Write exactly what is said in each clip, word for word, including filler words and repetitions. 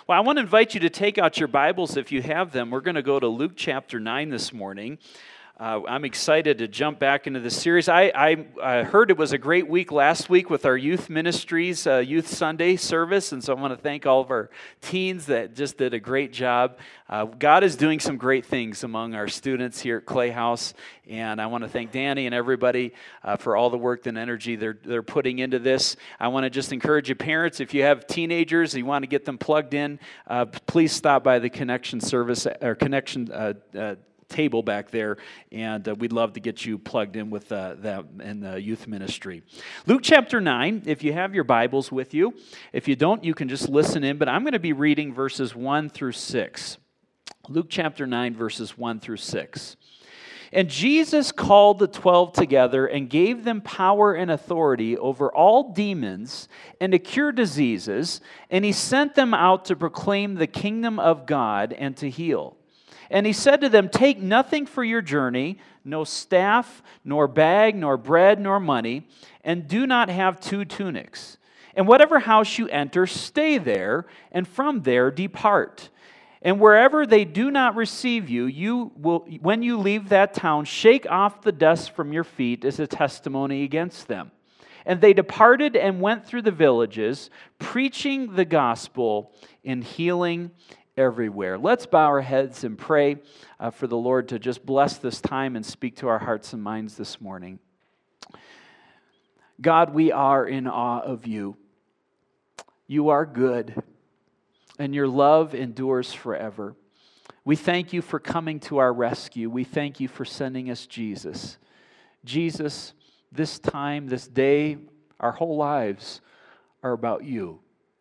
Well, I want to invite you to take out your Bibles if you have them. We're going to go to Luke chapter nine this morning. Uh, I'm excited to jump back into this series. I, I, I heard it was a great week last week with our youth ministries, uh, Youth Sunday service, and so I want to thank all of our teens that just did a great job. Uh, God is doing some great things among our students here at Clay House, and I want to thank Danny and everybody uh, for all the work and energy they're they're putting into this. I want to just encourage you parents, if you have teenagers and you want to get them plugged in, uh, please stop by the Connection service or Connection uh, uh, table back there, and uh, we'd love to get you plugged in with uh, that in the youth ministry. Luke chapter nine, if you have your Bibles with you. If you don't, you can just listen in, but I'm going to be reading verses one through six. Luke chapter nine, verses one through six. And Jesus called the twelve together and gave them power and authority over all demons and to cure diseases, and he sent them out to proclaim the kingdom of God and to heal. And he said to them, "Take nothing for your journey, no staff, nor bag, nor bread, nor money, and do not have two tunics. And whatever house you enter, stay there, and from there depart. And wherever they do not receive you, you will, when you leave that town, shake off the dust from your feet as a testimony against them." And they departed and went through the villages, preaching the gospel and healing everywhere. Let's bow our heads and pray uh, for the Lord to just bless this time and speak to our hearts and minds this morning. God, we are in awe of you. You are good, and your love endures forever. We thank you for coming to our rescue. We thank you for sending us Jesus. Jesus, this time, this day, our whole lives are about you.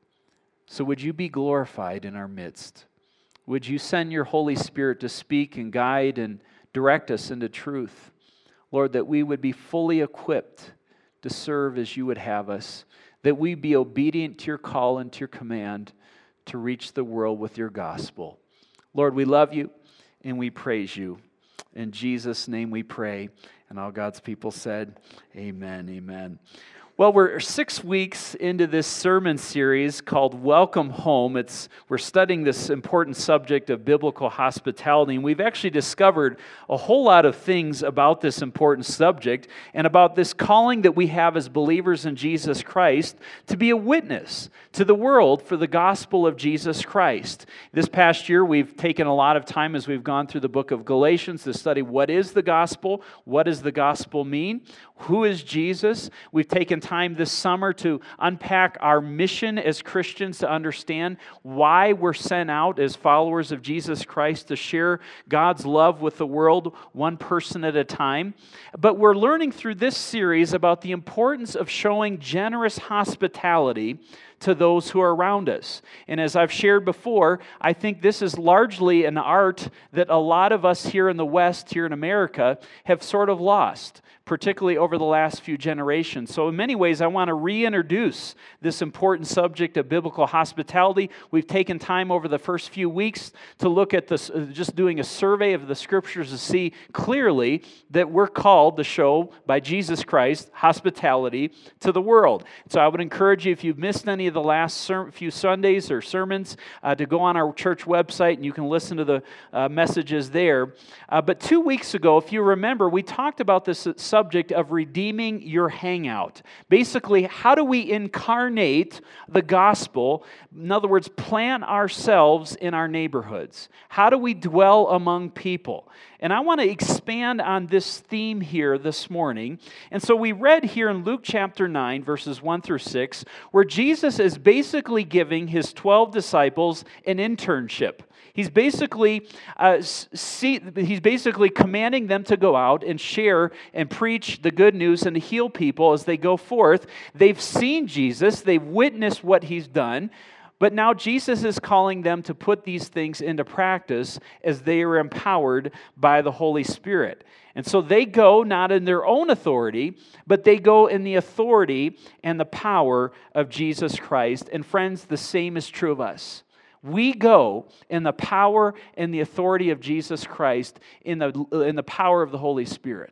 So would you be glorified in our midst? Would you send your Holy Spirit to speak and guide and direct us into truth? Lord, that we would be fully equipped to serve as you would have us, that we be obedient to your call and to your command to reach the world with your gospel. Lord, we love you and we praise you. In Jesus' name we pray. And all God's people said, amen, amen. Well, we're six weeks into this sermon series called Welcome Home. It's we're studying this important subject of biblical hospitality, and we've actually discovered a whole lot of things about this important subject and about this calling that we have as believers in Jesus Christ to be a witness to the world for the gospel of Jesus Christ. This past year, we've taken a lot of time as we've gone through the book of Galatians to study what is the gospel, what does the gospel mean, who is Jesus. We've taken time this summer to unpack our mission as Christians, to understand why we're sent out as followers of Jesus Christ to share God's love with the world one person at a time. But we're learning through this series about the importance of showing generous hospitality to those who are around us. And as I've shared before, I think this is largely an art that a lot of us here in the West, here in America, have sort of lost, particularly over the last few generations. So in many ways, I want to reintroduce this important subject of biblical hospitality. We've taken time over the first few weeks to look at this, just doing a survey of the Scriptures to see clearly that we're called to show, by Jesus Christ, hospitality to the world. So I would encourage you, if you've missed any of the last ser- few Sundays or sermons, uh, to go on our church website and you can listen to the uh, messages there. Uh, but two weeks ago, if you remember, we talked about this subject of redeeming your hangout. Basically, how do we incarnate the gospel? In other words, plant ourselves in our neighborhoods. How do we dwell among people? And I want to expand on this theme here this morning. And so we read here in Luke chapter nine, verses one through six, where Jesus is basically giving his twelve disciples an internship. He's basically uh, see, he's basically commanding them to go out and share and preach the good news and to heal people as they go forth. They've seen Jesus, they've witnessed what he's done, but now Jesus is calling them to put these things into practice as they are empowered by the Holy Spirit. And so they go not in their own authority, but they go in the authority and the power of Jesus Christ. And friends, the same is true of us. We go in the power and the authority of Jesus Christ, in the, in the power of the Holy Spirit.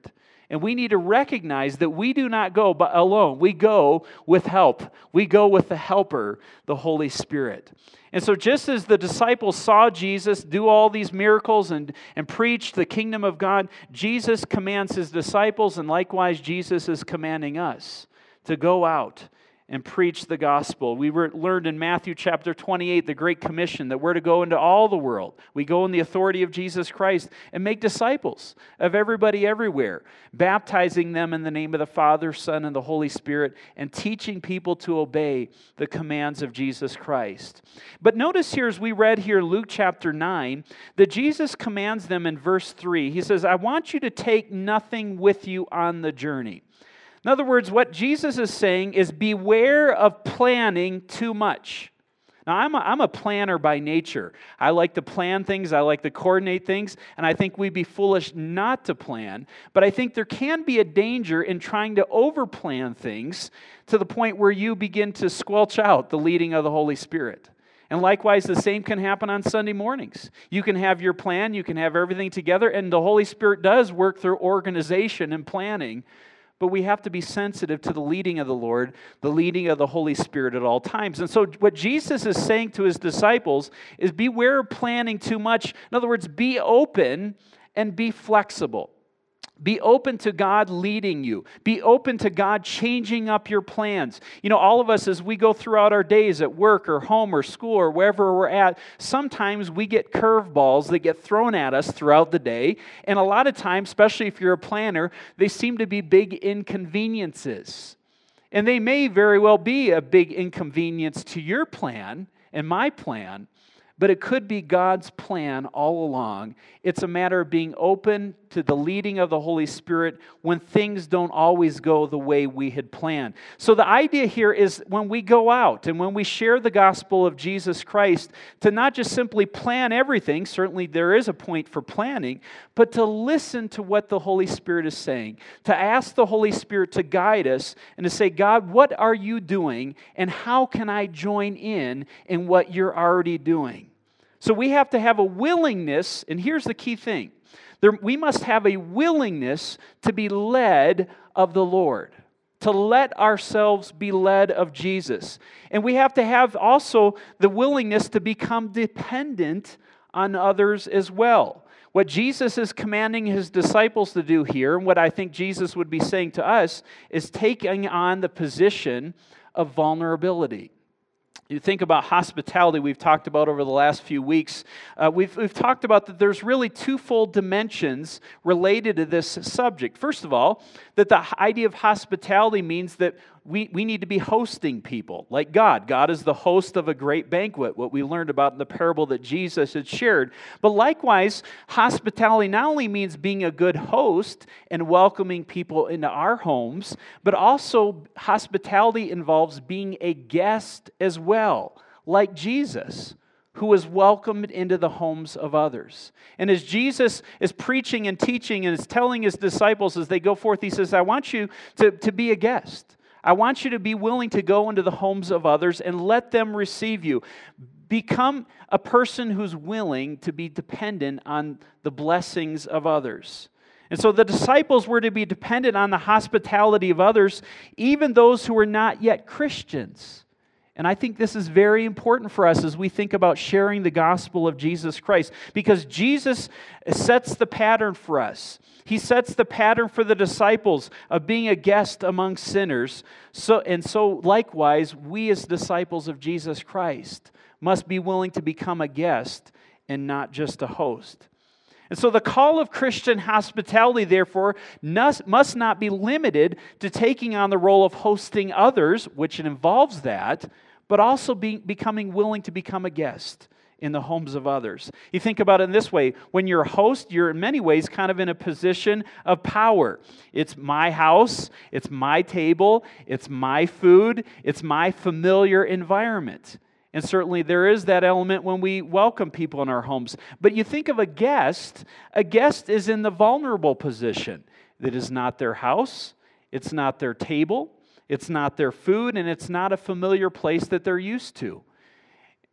And we need to recognize that we do not go but alone. We go with help. We go with the helper, the Holy Spirit. And so just as the disciples saw Jesus do all these miracles and, and preach the kingdom of God, Jesus commands his disciples, and likewise Jesus is commanding us to go out and preach the gospel. We were, learned in Matthew chapter twenty-eight, the Great Commission, that we're to go into all the world. We go in the authority of Jesus Christ and make disciples of everybody everywhere, baptizing them in the name of the Father, Son, and the Holy Spirit, and teaching people to obey the commands of Jesus Christ. But notice here, as we read here, Luke chapter nine, that Jesus commands them in verse three. He says, I want you to take nothing with you on the journey. In other words, what Jesus is saying is beware of planning too much. Now, I'm a, I'm a planner by nature. I like to plan things, I like to coordinate things, and I think we'd be foolish not to plan. But I think there can be a danger in trying to overplan things to the point where you begin to squelch out the leading of the Holy Spirit. And likewise, the same can happen on Sunday mornings. You can have your plan, you can have everything together, and the Holy Spirit does work through organization and planning. But we have to be sensitive to the leading of the Lord, the leading of the Holy Spirit at all times. And so what Jesus is saying to his disciples is beware of planning too much. In other words, be open and be flexible. Be open to God leading you. Be open to God changing up your plans. You know, all of us, as we go throughout our days at work or home or school or wherever we're at, sometimes we get curveballs that get thrown at us throughout the day. And a lot of times, especially if you're a planner, they seem to be big inconveniences. And they may very well be a big inconvenience to your plan and my plan, but it could be God's plan all along. It's a matter of being open to the leading of the Holy Spirit when things don't always go the way we had planned. So the idea here is when we go out and when we share the gospel of Jesus Christ, to not just simply plan everything, certainly there is a point for planning, but to listen to what the Holy Spirit is saying, to ask the Holy Spirit to guide us and to say, God, what are you doing and how can I join in in what you're already doing? So we have to have a willingness, and here's the key thing. There, we must have a willingness to be led of the Lord, to let ourselves be led of Jesus. And we have to have also the willingness to become dependent on others as well. What Jesus is commanding his disciples to do here, and what I think Jesus would be saying to us, is taking on the position of vulnerability. You think about hospitality we've talked about over the last few weeks. Uh, we've, we've talked about that there's really twofold dimensions related to this subject. First of all, that the idea of hospitality means that we, we need to be hosting people like God. God is the host of a great banquet, what we learned about in the parable that Jesus had shared. But likewise, hospitality not only means being a good host and welcoming people into our homes, but also hospitality involves being a guest as well, like Jesus, who was welcomed into the homes of others. And as Jesus is preaching and teaching and is telling his disciples as they go forth, he says, I want you to, to be a guest. I want you to be willing to go into the homes of others and let them receive you. Become a person who's willing to be dependent on the blessings of others. And so the disciples were to be dependent on the hospitality of others, even those who were not yet Christians. And I think this is very important for us as we think about sharing the gospel of Jesus Christ, because Jesus sets the pattern for us. He sets the pattern for the disciples of being a guest among sinners. So, and so likewise, we as disciples of Jesus Christ must be willing to become a guest and not just a host. And so the call of Christian hospitality, therefore, must not be limited to taking on the role of hosting others, which involves that, but also be, becoming willing to become a guest in the homes of others. You think about it in this way. When you're a host, you're in many ways kind of in a position of power. It's my house, it's my table, it's my food, it's my familiar environment. And certainly there is that element when we welcome people in our homes. But you think of a guest, a guest is in the vulnerable position. It is not their house, it's not their table, it's not their food, and it's not a familiar place that they're used to.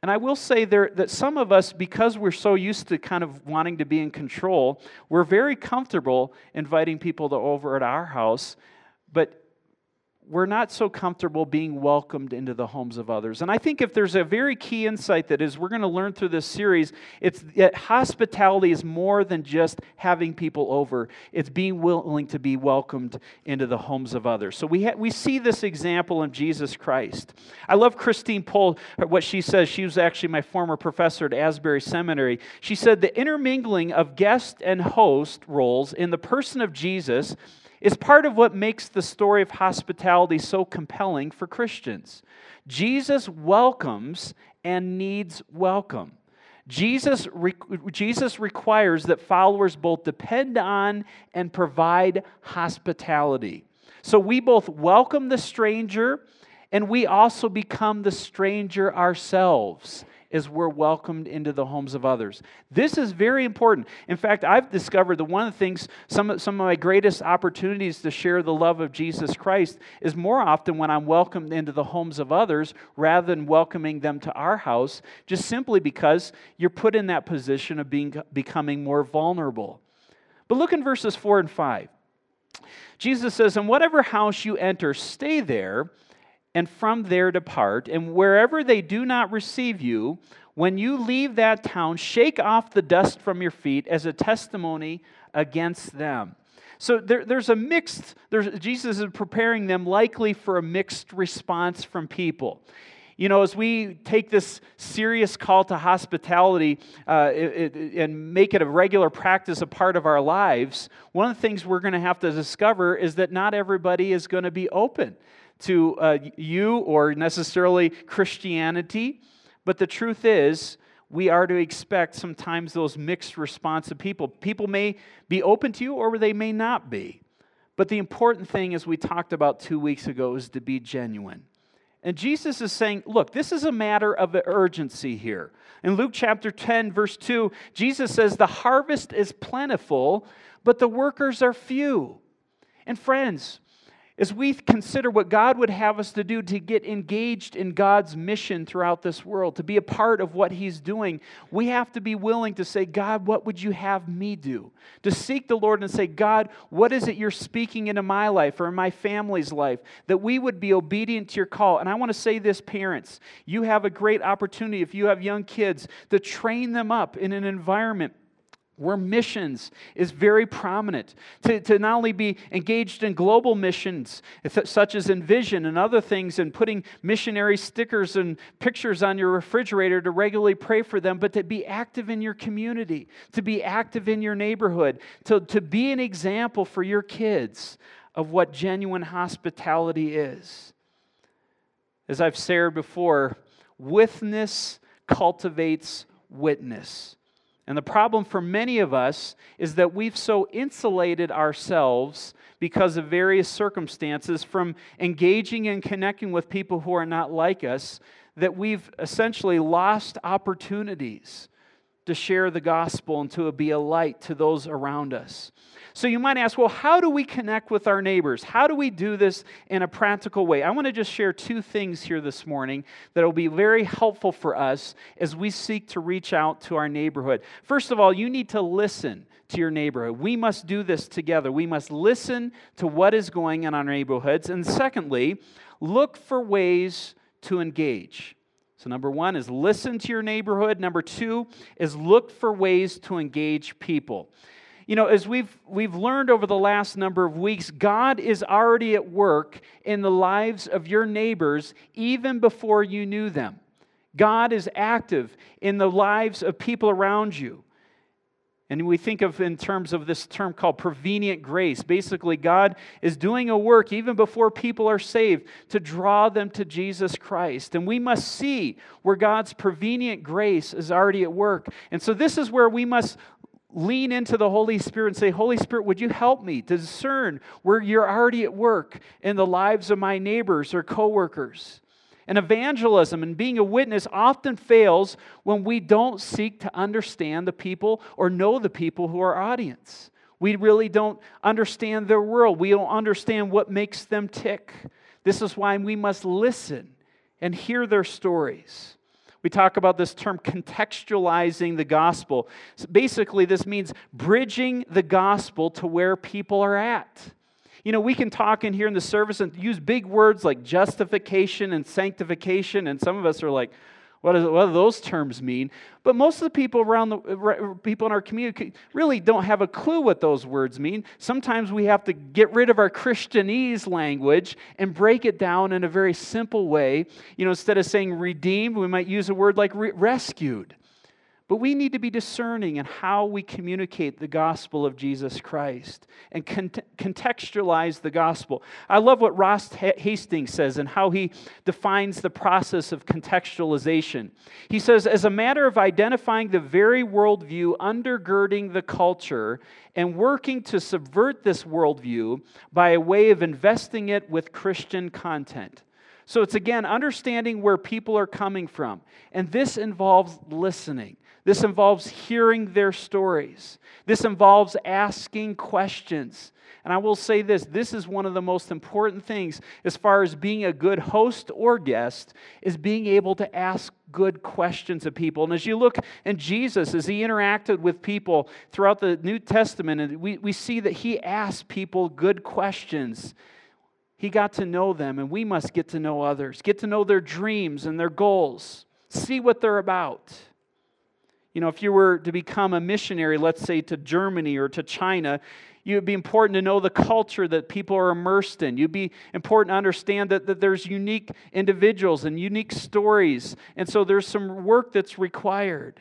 And I will say there that some of us, because we're so used to kind of wanting to be in control, we're very comfortable inviting people to over at our house, but we're not so comfortable being welcomed into the homes of others. And I think if there's a very key insight that is we're going to learn through this series, it's that hospitality is more than just having people over. It's being willing to be welcomed into the homes of others. So we ha- we see this example in Jesus Christ. I love Christine Pohl, what she says. She was actually my former professor at Asbury Seminary. She said the intermingling of guest and host roles in the person of Jesus is part of what makes the story of hospitality so compelling for Christians. Jesus welcomes and needs welcome. Jesus, re- Jesus requires that followers both depend on and provide hospitality. So we both welcome the stranger and we also become the stranger ourselves as we're welcomed into the homes of others. This is very important. In fact, I've discovered that one of the things, some of, some of my greatest opportunities to share the love of Jesus Christ is more often when I'm welcomed into the homes of others rather than welcoming them to our house, just simply because you're put in that position of being becoming more vulnerable. But look in verses four and five. Jesus says, "In whatever house you enter, stay there, and from there depart, and wherever they do not receive you, when you leave that town, shake off the dust from your feet as a testimony against them." So there, there's a mixed, there's, Jesus is preparing them likely for a mixed response from people. You know, as we take this serious call to hospitality uh, it, it, and make it a regular practice, a part of our lives, one of the things we're going to have to discover is that not everybody is going to be open to uh, you or necessarily Christianity, but the truth is we are to expect sometimes those mixed response of people. People may be open to you or they may not be, but the important thing, as we talked about two weeks ago, is to be genuine. And Jesus is saying, look, this is a matter of urgency here. In Luke chapter ten, verse two, Jesus says, "The harvest is plentiful, but the workers are few." And friends, as we consider what God would have us to do to get engaged in God's mission throughout this world, to be a part of what He's doing, we have to be willing to say, "God, what would you have me do?" To seek the Lord and say, "God, what is it you're speaking into my life or in my family's life?" That we would be obedient to your call. And I want to say this, parents, you have a great opportunity, if you have young kids, to train them up in an environment where missions is very prominent, to, to not only be engaged in global missions, such as Envision and other things, and putting missionary stickers and pictures on your refrigerator to regularly pray for them, but to be active in your community, to be active in your neighborhood, to, to be an example for your kids of what genuine hospitality is. As I've shared before, witness cultivates witness. And the problem for many of us is that we've so insulated ourselves because of various circumstances from engaging and connecting with people who are not like us that we've essentially lost opportunities to share the gospel and to be a light to those around us. So you might ask, well, how do we connect with our neighbors? How do we do this in a practical way? I want to just share two things here this morning that will be very helpful for us as we seek to reach out to our neighborhood. First of all, you need to listen to your neighborhood. We must do this together. We must listen to what is going on in our neighborhoods. And secondly, look for ways to engage. So number one is listen to your neighborhood. Number two is look for ways to engage people. You know, as we've we've learned over the last number of weeks, God is already at work in the lives of your neighbors even before you knew them. God is active in the lives of people around you. And we think of in terms of this term called prevenient grace. Basically, God is doing a work even before people are saved to draw them to Jesus Christ. And we must see where God's prevenient grace is already at work. And so this is where we must lean into the Holy Spirit and say, Holy Spirit, would you help me to discern where you're already at work in the lives of my neighbors or coworkers? And evangelism and being a witness often fails when we don't seek to understand the people or know the people who are our audience. We really don't understand their world. We don't understand what makes them tick. This is why we must listen and hear their stories. We talk about this term contextualizing the gospel. So basically, this means bridging the gospel to where people are at. You know, we can talk in here in the service and use big words like justification and sanctification, and some of us are like, what, is, what do those terms mean? But most of the people around the people in our community really don't have a clue what those words mean. Sometimes we have to get rid of our Christianese language and break it down in a very simple way. You know, instead of saying redeemed, we might use a word like re- rescued. But we need to be discerning in how we communicate the gospel of Jesus Christ and cont- contextualize the gospel. I love what Ross Hastings says and how he defines the process of contextualization. He says, as a matter of identifying the very worldview undergirding the culture and working to subvert this worldview by a way of investing it with Christian content. So it's again understanding where people are coming from. And this involves listening. This involves hearing their stories. This involves asking questions. And I will say this, this is one of the most important things as far as being a good host or guest, is being able to ask good questions of people. And as you look in Jesus, as he interacted with people throughout the New Testament, we, we see that he asked people good questions. He got to know them, and we must get to know others. Get to know their dreams and their goals. See what they're about. You know, if you were to become a missionary, let's say to Germany or to China, it would be important to know the culture that people are immersed in. You'd be important to understand that, that there's unique individuals and unique stories. And so there's some work that's required.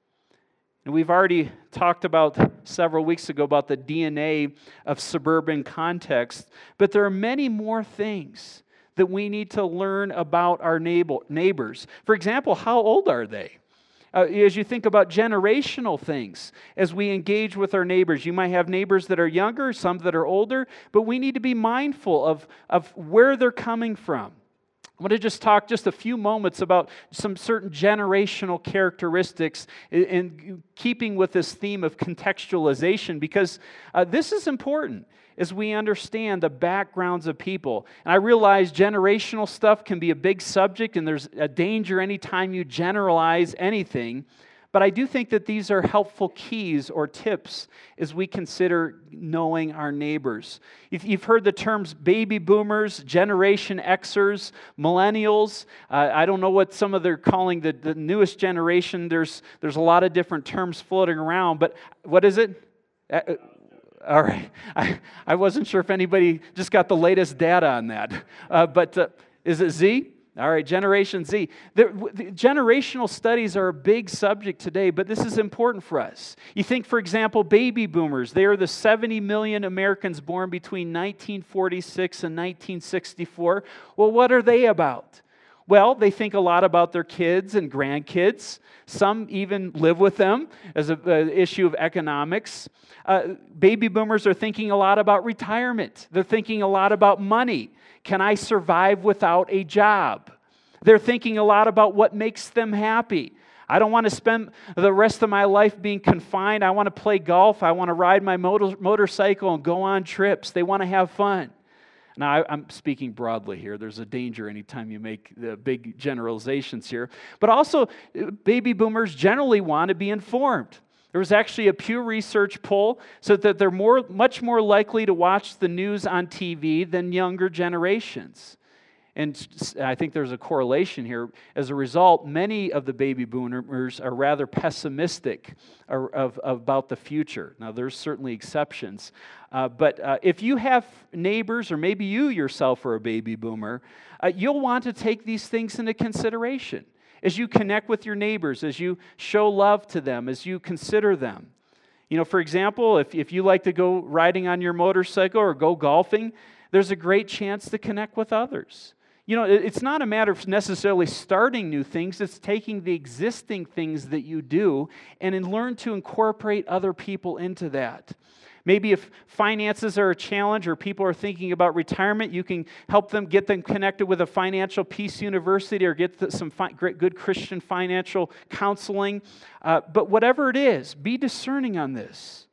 And we've already talked about several weeks ago about the D N A of suburban context, but there are many more things that we need to learn about our neighbor, neighbors. For example, how old are they? Uh, as you think about generational things, as we engage with our neighbors, you might have neighbors that are younger, some that are older, but we need to be mindful of, of where they're coming from. I want to just talk just a few moments about some certain generational characteristics in, in keeping with this theme of contextualization, because uh, this is important as we understand the backgrounds of people. And I realize generational stuff can be a big subject, and there's a danger anytime you generalize anything. But I do think that these are helpful keys or tips as we consider knowing our neighbors. If you've heard the terms baby boomers, Generation Xers, millennials. Uh, I don't know what some of they're calling the, the newest generation. There's, there's a lot of different terms floating around. But what is it? Uh, all right. I, I wasn't sure if anybody just got the latest data on that. Uh, but uh, is it Z? All right, Generation Z. The, the generational studies are a big subject today, but this is important for us. You think, for example, baby boomers. They are the seventy million Americans born between nineteen forty-six and nineteen sixty-four. Well, what are they about? Well, they think a lot about their kids and grandkids. Some even live with them as an issue of economics. Uh, baby boomers are thinking a lot about retirement. They're thinking a lot about money. Can I survive without a job? They're thinking a lot about what makes them happy. I don't want to spend the rest of my life being confined. I want to play golf. I want to ride my motor- motorcycle and go on trips. They want to have fun. Now, I, I'm speaking broadly here. There's a danger anytime you make the big generalizations here. But also, baby boomers generally want to be informed. There was actually a Pew Research poll so that they're more, much more likely to watch the news on T V than younger generations. And I think there's a correlation here. As a result, many of the baby boomers are rather pessimistic of, of, about the future. Now, there's certainly exceptions. Uh, but uh, if you have neighbors, or maybe you yourself are a baby boomer, uh, you'll want to take these things into consideration. As you connect with your neighbors, as you show love to them, as you consider them. You know, for example, if, if you like to go riding on your motorcycle or go golfing, there's a great chance to connect with others. You know, it's not a matter of necessarily starting new things. It's taking the existing things that you do and then learn to incorporate other people into that. Maybe if finances are a challenge or people are thinking about retirement, you can help them, get them connected with a Financial Peace University or get some fi- great, good Christian financial counseling. Uh, but whatever it is, be discerning on this.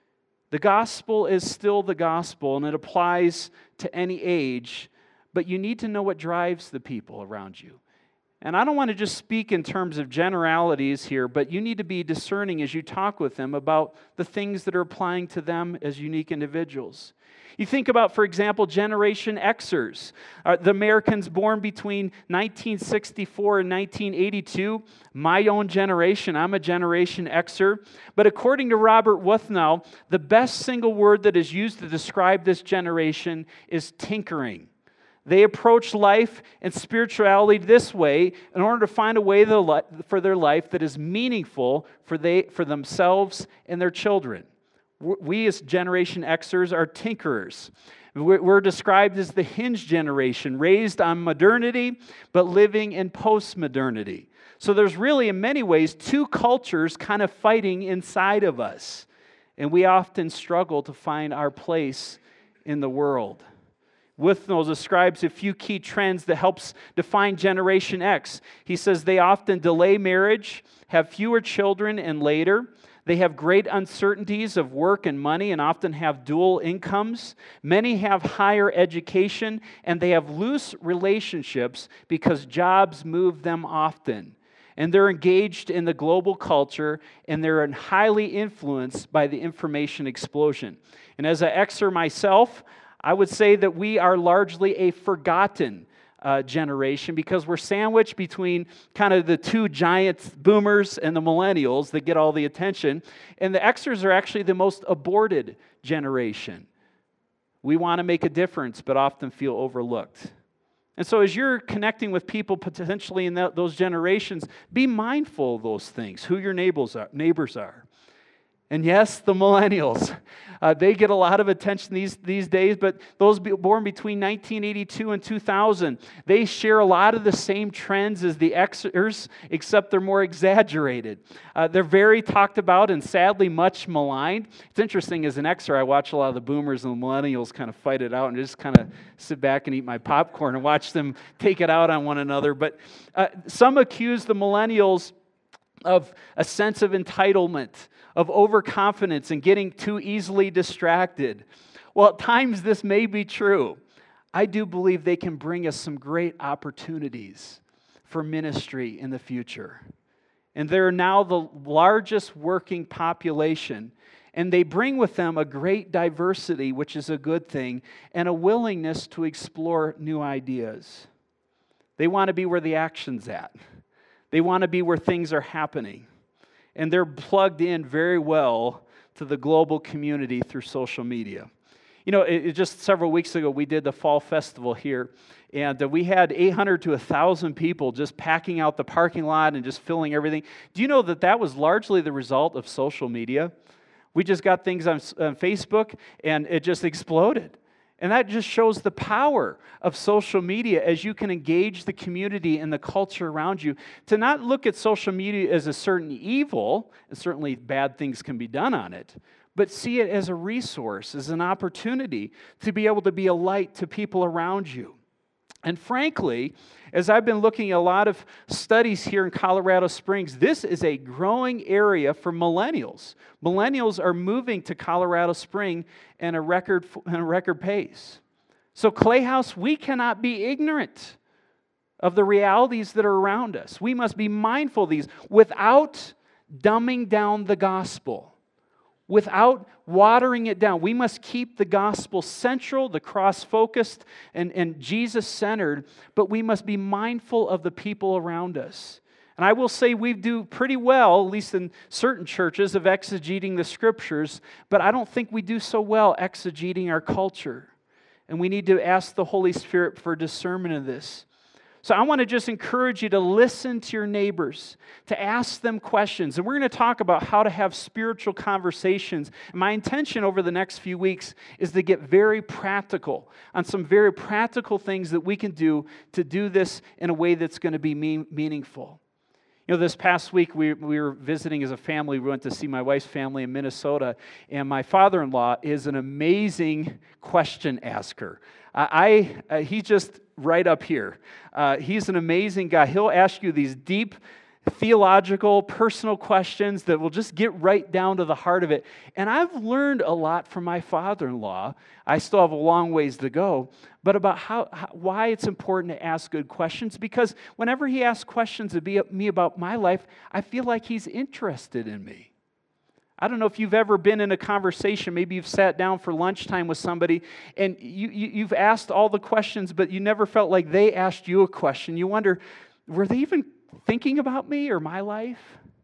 The gospel is still the gospel, and it applies to any age, but you need to know what drives the people around you. And I don't want to just speak in terms of generalities here, but you need to be discerning as you talk with them about the things that are applying to them as unique individuals. You think about, for example, Generation Xers, uh, the Americans born between nineteen sixty-four and nineteen eighty-two, my own generation. I'm a Generation Xer. But according to Robert Wuthnow, the best single word that is used to describe this generation is tinkering. They approach life and spirituality this way in order to find a way for their life that is meaningful for they for themselves and their children. We as Generation Xers are tinkerers. We're described as the hinge generation, raised on modernity, but living in post-modernity. So there's really, in many ways, two cultures kind of fighting inside of us. And we often struggle to find our place in the world. Wuthnow describes a few key trends that helps define Generation X. He says they often delay marriage, have fewer children, and later. They have great uncertainties of work and money and often have dual incomes. Many have higher education, and they have loose relationships because jobs move them often. And they're engaged in the global culture, and they're highly influenced by the information explosion. And as an Xer myself, I would say that we are largely a forgotten Uh, generation because we're sandwiched between kind of the two giant boomers and the millennials that get all the attention. And the Xers are actually the most aborted generation. We want to make a difference, but often feel overlooked. And so as you're connecting with people potentially in that, those generations, be mindful of those things, who your neighbors are. Neighbors are. And yes, the millennials, uh, they get a lot of attention these, these days, but those born between nineteen eighty-two and two thousand, they share a lot of the same trends as the Xers, except they're more exaggerated. Uh, they're very talked about and sadly much maligned. It's interesting, as an Xer, I watch a lot of the boomers and the millennials kind of fight it out and just kind of sit back and eat my popcorn and watch them take it out on one another. But uh, some accuse the millennials of a sense of entitlement, of overconfidence, and getting too easily distracted. Well, at times this may be true. I do believe they can bring us some great opportunities for ministry in the future. And they're now the largest working population, and they bring with them a great diversity, which is a good thing, and a willingness to explore new ideas. They want to be where the action's at. They want to be where things are happening. And they're plugged in very well to the global community through social media. You know, it, it just several weeks ago, we did the Fall Festival here, and uh, we had eight hundred to one thousand people just packing out the parking lot and just filling everything. Do you know that that was largely the result of social media? We just got things on, on Facebook, and it just exploded. And that just shows the power of social media as you can engage the community and the culture around you. To not look at social media as a certain evil, and certainly bad things can be done on it, but see it as a resource, as an opportunity to be able to be a light to people around you. And frankly, as I've been looking at a lot of studies here in Colorado Springs, this is a growing area for millennials. Millennials are moving to Colorado Springs in a record, in a record pace. So Clay House, we cannot be ignorant of the realities that are around us. We must be mindful of these without dumbing down the gospel. Without watering it down. We must keep the gospel central, the cross-focused, and, and Jesus-centered, but we must be mindful of the people around us. And I will say we do pretty well, at least in certain churches, of exegeting the Scriptures, but I don't think we do so well exegeting our culture. And we need to ask the Holy Spirit for discernment of this. So I want to just encourage you to listen to your neighbors, to ask them questions. And we're going to talk about how to have spiritual conversations. And my intention over the next few weeks is to get very practical on some very practical things that we can do to do this in a way that's going to be mean, meaningful. You know, this past week we, we were visiting as a family. We went to see my wife's family in Minnesota. And my father-in-law is an amazing question asker. I, I uh, he's just right up here. Uh, he's an amazing guy. He'll ask you these deep, theological, personal questions that will just get right down to the heart of it. And I've learned a lot from my father-in-law. I still have a long ways to go, but about how, how why it's important to ask good questions, because whenever he asks questions of me about my life, I feel like he's interested in me. I don't know if you've ever been in a conversation, maybe you've sat down for lunchtime with somebody and you, you, you've asked all the questions, but you never felt like they asked you a question. You wonder, were they even thinking about me or my life?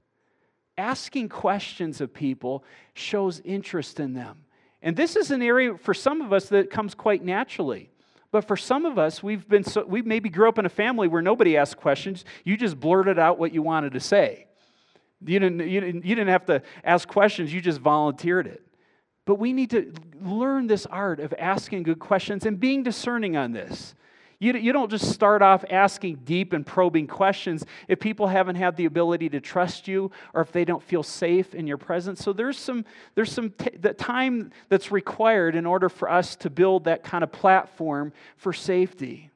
Asking questions of people shows interest in them. And this is an area for some of us that comes quite naturally. But for some of us, we've been so, we maybe grew up in a family where nobody asked questions. You just blurted out what you wanted to say. You didn't, you didn't, you didn't have to ask questions, you just volunteered it. But we need to learn this art of asking good questions and being discerning on this. You, you don't just start off asking deep and probing questions if people haven't had the ability to trust you or if they don't feel safe in your presence. So there's some, there's some t- the time that's required in order for us to build that kind of platform for safety.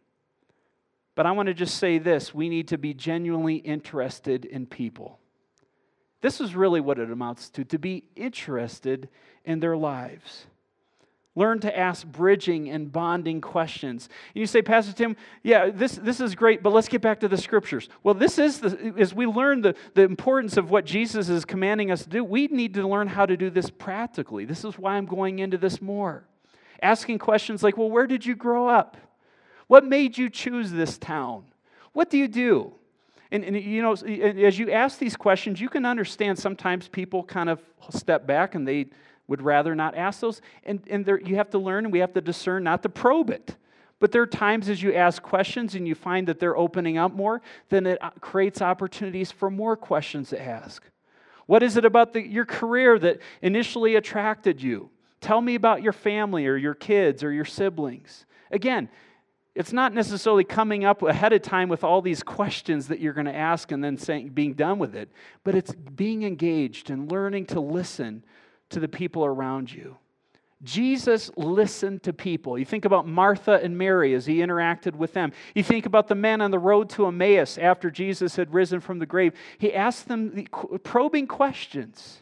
But I want to just say this, we need to be genuinely interested in people. This is really what it amounts to, to be interested in their lives. Learn to ask bridging and bonding questions. And you say, Pastor Tim, yeah, this, this is great, but let's get back to the Scriptures. Well, this is, the, as we learn the, the importance of what Jesus is commanding us to do, we need to learn how to do this practically. This is why I'm going into this more. Asking questions like, well, where did you grow up? What made you choose this town? What do you do? And, and you know, as you ask these questions, you can understand sometimes people kind of step back and they would rather not ask those. And, and there, you have to learn and we have to discern not to probe it. But there are times as you ask questions and you find that they're opening up more, then it creates opportunities for more questions to ask. What is it about the, your career that initially attracted you? Tell me about your family or your kids or your siblings. Again, it's not necessarily coming up ahead of time with all these questions that you're going to ask and then saying, being done with it, but it's being engaged and learning to listen to the people around you. Jesus listened to people. You think about Martha and Mary as he interacted with them. You think about the men on the road to Emmaus after Jesus had risen from the grave. He asked them the probing questions.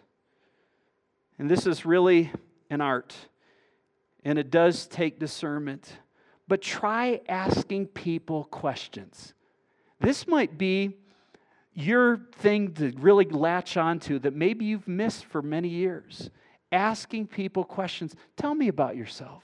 And this is really an art. And it does take discernment. But try asking people questions. This might be your thing to really latch onto that maybe you've missed for many years. Asking people questions. Tell me about yourself.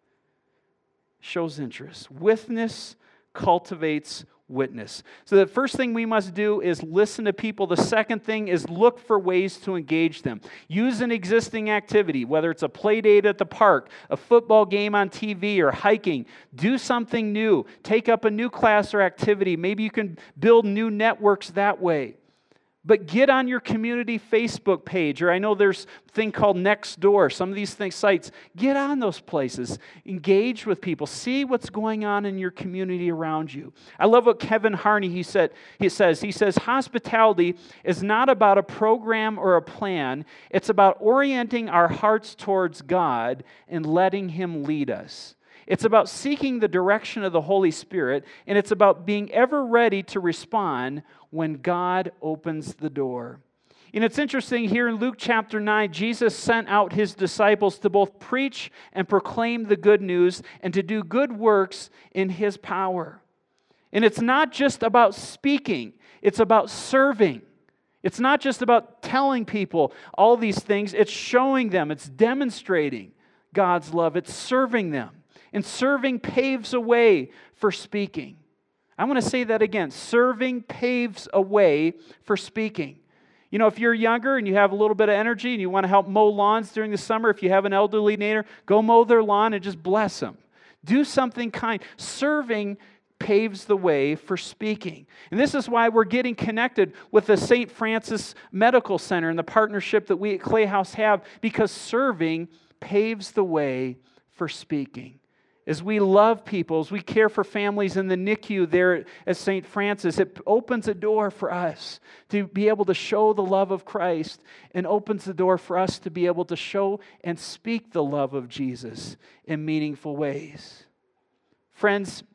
Shows interest. Witness cultivates witness. So the first thing we must do is listen to people. The second thing is look for ways to engage them. Use an existing activity, whether it's a play date at the park, a football game on T V, or hiking. Do something new. Take up a new class or activity. Maybe you can build new networks that way. But get on your community Facebook page, or I know there's a thing called Nextdoor, some of these things, sites. Get on those places. Engage with people. See what's going on in your community around you. I love what Kevin Harney, he said, he says, he says, hospitality is not about a program or a plan. It's about orienting our hearts towards God and letting Him lead us. It's about seeking the direction of the Holy Spirit, and it's about being ever ready to respond when God opens the door. And it's interesting here in Luke chapter nine, Jesus sent out His disciples to both preach and proclaim the good news and to do good works in His power. And it's not just about speaking, it's about serving. It's not just about telling people all these things, it's showing them, it's demonstrating God's love, it's serving them. And serving paves a way for speaking. I want to say that again. Serving paves a way for speaking. You know, if you're younger and you have a little bit of energy and you want to help mow lawns during the summer, if you have an elderly neighbor, go mow their lawn and just bless them. Do something kind. Serving paves the way for speaking. And this is why we're getting connected with the Saint Francis Medical Center and the partnership that we at Clay House have, because serving paves the way for speaking. As we love people, as we care for families in the N I C U there at Saint Francis, it opens a door for us to be able to show the love of Christ, and opens the door for us to be able to show and speak the love of Jesus in meaningful ways. Friends,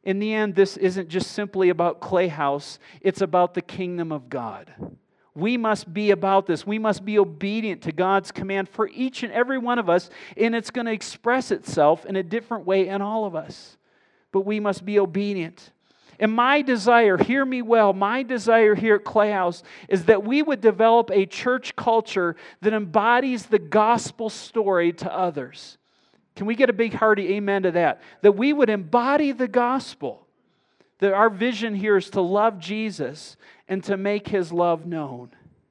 In the end, this isn't just simply about Clay House, it's about the kingdom of God. We must be about this. We must be obedient to God's command for each and every one of us, and it's going to express itself in a different way in all of us. But we must be obedient. And my desire, hear me well, my desire here at Clay House is that we would develop a church culture that embodies the gospel story to others. Can we get a big hearty amen to that? That we would embody the gospel. That our vision here is to love Jesus and to make His love known.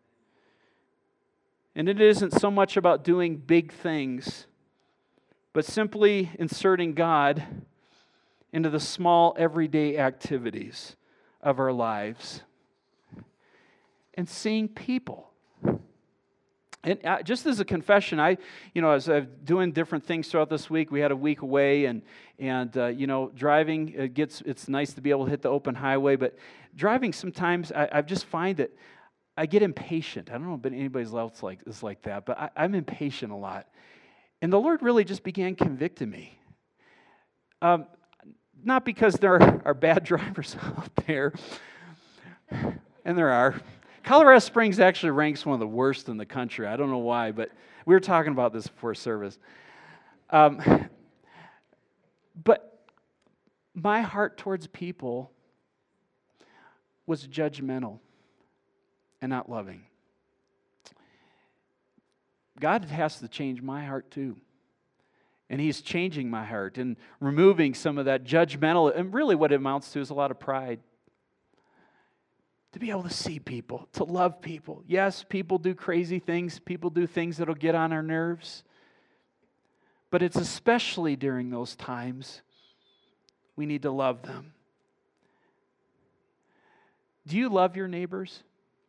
And it isn't so much about doing big things, but simply inserting God into the small everyday activities of our lives and seeing people. And just as a confession, I, you know, as I'm doing different things throughout this week, we had a week away, and and uh, you know, driving it gets. It's nice to be able to hit the open highway, but driving sometimes I, I just find that I get impatient. I don't know if anybody else like is like that, but I, I'm impatient a lot, and the Lord really just began convicting me. Um, not because there are bad drivers out there, and there are. Colorado Springs actually ranks one of the worst in the country. I don't know why, but we were talking about this before service. Um, but my heart towards people was judgmental and not loving. God has to change my heart too. And He's changing my heart and removing some of that judgmental, and really what it amounts to is a lot of pride. To be able to see people, to love people. Yes, people do crazy things. People do things that'll get on our nerves. But it's especially during those times we need to love them. Do you love your neighbors?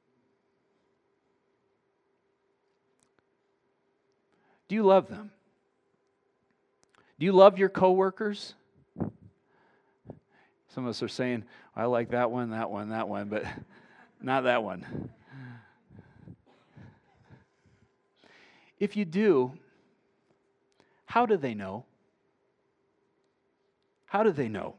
Do you love them? Do you love your coworkers? Some of us are saying, I like that one, that one, that one, but not that one. If you do, how do they know? How do they know?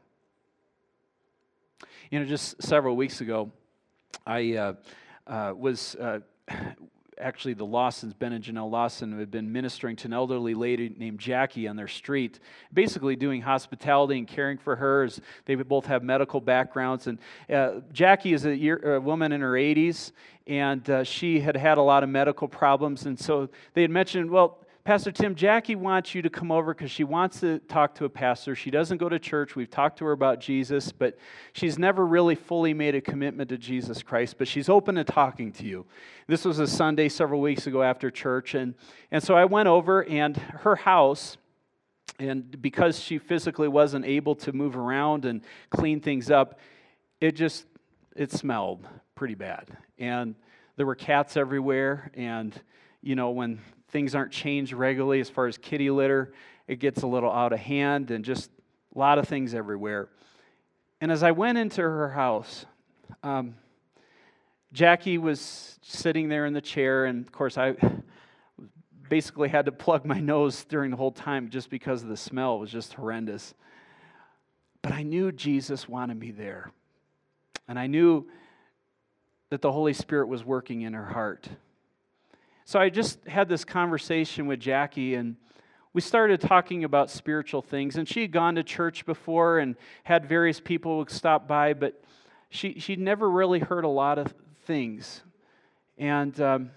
You know, just several weeks ago, I uh, uh, was... Uh, Actually, the Lawsons, Ben and Janelle Lawson, had been ministering to an elderly lady named Jackie on their street, basically doing hospitality and caring for her, as they both have medical backgrounds. And uh, Jackie is a, year, a woman in her eighties, and uh, she had had a lot of medical problems. And so they had mentioned, well, Pastor Tim, Jackie wants you to come over because she wants to talk to a pastor. She doesn't go to church. We've talked to her about Jesus, but she's never really fully made a commitment to Jesus Christ, but she's open to talking to you. This was a Sunday several weeks ago after church, and, and so I went over, and her house, and because she physically wasn't able to move around and clean things up, it just, it smelled pretty bad. And there were cats everywhere, and, you know, when things aren't changed regularly as far as kitty litter, it gets a little out of hand, and just a lot of things everywhere. And as I went into her house, um, Jackie was sitting there in the chair, and of course I basically had to plug my nose during the whole time just because of the smell. It was just horrendous. But I knew Jesus wanted me there. And I knew that the Holy Spirit was working in her heart. So I just had this conversation with Jackie, and we started talking about spiritual things. And she had gone to church before and had various people stop by, but she she'd never really heard a lot of things. And um,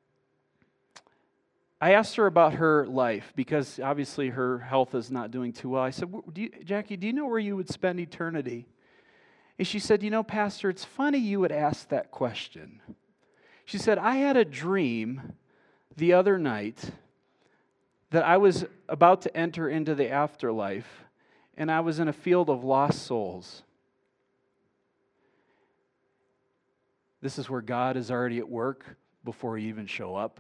I asked her about her life, because obviously her health is not doing too well. I said, do you, Jackie, do you know where you would spend eternity? And she said, you know, Pastor, it's funny you would ask that question. She said, I had a dream the other night that I was about to enter into the afterlife, and I was in a field of lost souls. This is where God is already at work before you even show up.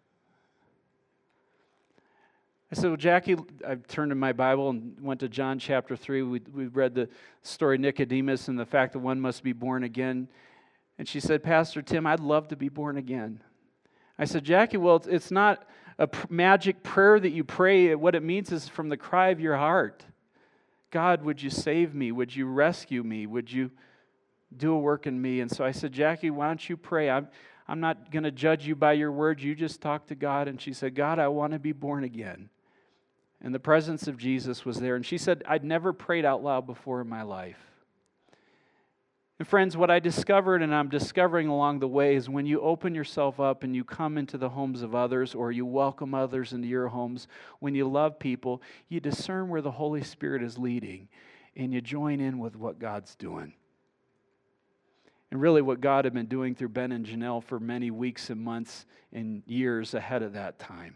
I said, well, Jackie, I turned to my Bible and went to John chapter three. We, we read the story of Nicodemus and the fact that one must be born again. And she said, Pastor Tim, I'd love to be born again. I said, Jackie, well, it's, it's not a pr- magic prayer that you pray. What it means is from the cry of your heart. God, would you save me? Would you rescue me? Would you do a work in me? And so I said, Jackie, why don't you pray? I'm, I'm not going to judge you by your words. You just talk to God. And she said, God, I want to be born again. And the presence of Jesus was there. And she said, I'd never prayed out loud before in my life. And friends, what I discovered and I'm discovering along the way is when you open yourself up and you come into the homes of others or you welcome others into your homes, when you love people, you discern where the Holy Spirit is leading and you join in with what God's doing. And really what God had been doing through Ben and Janelle for many weeks and months and years ahead of that time.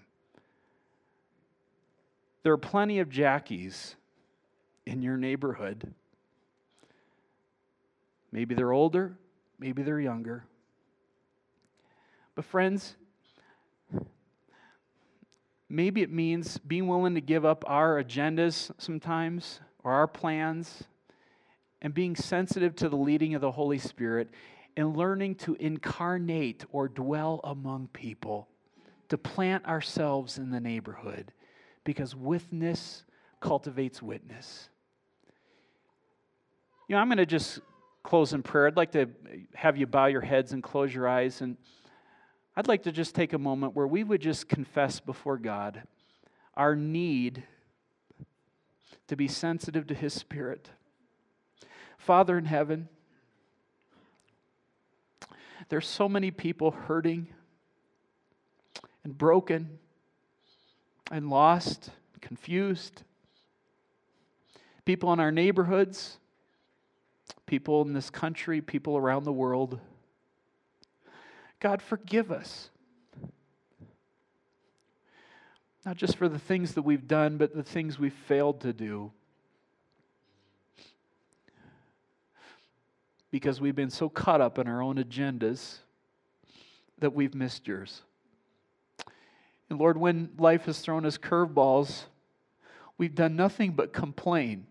There are plenty of Jackies in your neighborhood. Maybe they're older, maybe they're younger. But friends, maybe it means being willing to give up our agendas sometimes, or our plans, and being sensitive to the leading of the Holy Spirit, and learning to incarnate or dwell among people, to plant ourselves in the neighborhood, because witness cultivates witness. You know, I'm going to just close in prayer. I'd like to have you bow your heads and close your eyes, and I'd like to just take a moment where we would just confess before God our need to be sensitive to His Spirit. Father in heaven, there's so many people hurting and broken and lost, confused. People in our neighborhoods, people in this country, people around the world. God, forgive us. Not just for the things that we've done, but the things we've failed to do. Because we've been so caught up in our own agendas that we've missed yours. And Lord, when life has thrown us curveballs, we've done nothing but complain,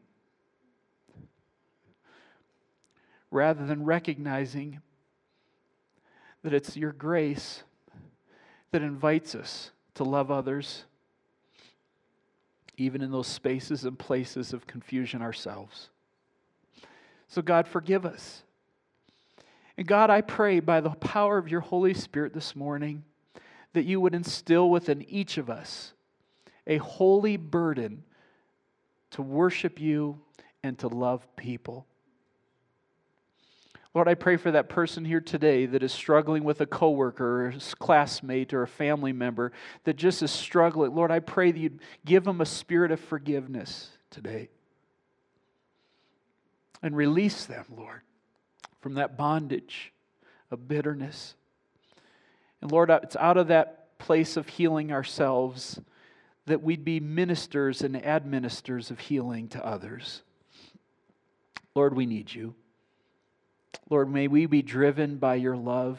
rather than recognizing that it's your grace that invites us to love others, even in those spaces and places of confusion ourselves. So God, forgive us. And God, I pray by the power of your Holy Spirit this morning that you would instill within each of us a holy burden to worship you and to love people. Lord, I pray for that person here today that is struggling with a coworker or a classmate or a family member that just is struggling. Lord, I pray that you'd give them a spirit of forgiveness today and release them, Lord, from that bondage of bitterness. And Lord, it's out of that place of healing ourselves that we'd be ministers and administrators of healing to others. Lord, we need you. Lord, may we be driven by your love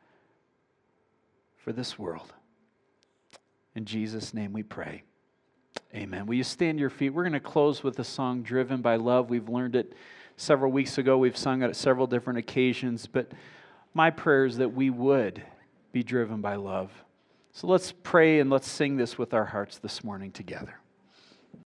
for this world. In Jesus' name we pray. Amen. Will you stand to your feet? We're going to close with the song Driven by Love. We've learned it several weeks ago. We've sung it at several different occasions. But my prayer is that we would be driven by love. So let's pray and let's sing this with our hearts this morning together.